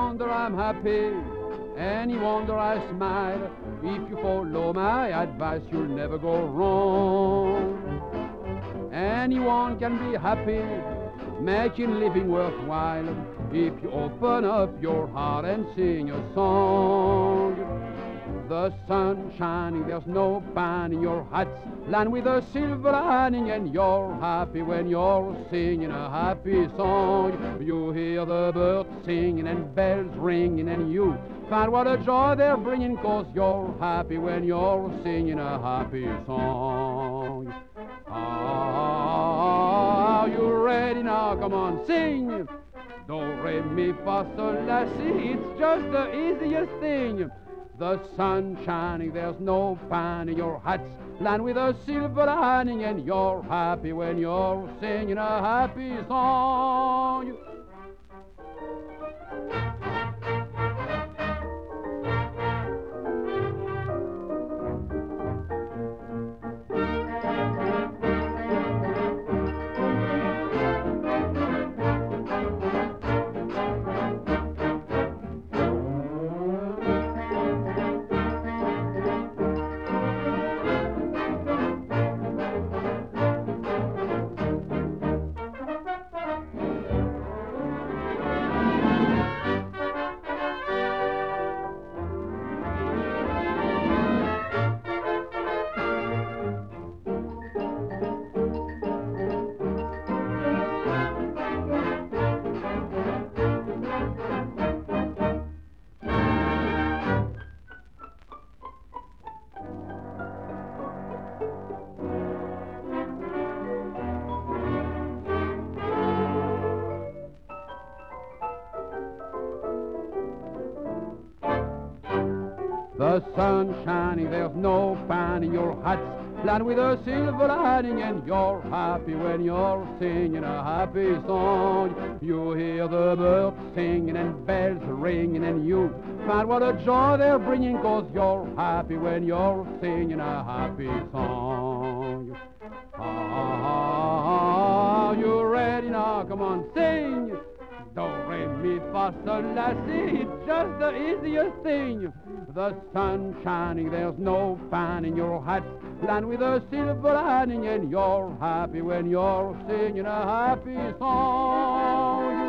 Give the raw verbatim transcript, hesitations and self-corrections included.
wonder I'm happy, any wonder I smile. If you follow my advice, you'll never go wrong. Anyone can be happy, making living worthwhile, if you open up your heart and sing a song. The sun shining, there's no pine in your hats, land with a silver lining, and you're happy when you're singing a happy song. You hear the birds singing and bells ringing, and you find what a joy they're bringing, 'cause you're happy when you're singing a happy song. Ah, you ready now? Come on, sing! Do, re, mi, fa, sol, la, si. It's just the easiest thing. The sun shining, there's no pine in your hats, land with a silver lining, and you're happy when you're singing a happy song. The sun shining, there's no pine in your hats, land with a silver lining, and you're happy when you're singing a happy song. You hear the birds singing and bells ringing, and you find what a joy they're bringing, 'cause you're happy when you're singing a happy song. Ah, you ready now? Come on, sing! Do, re, mi, fa, sol, la, si. It's just the easiest thing. The sun shining, there's no pine in your hat, land with a silver lining, and you're happy when you're singing a happy song.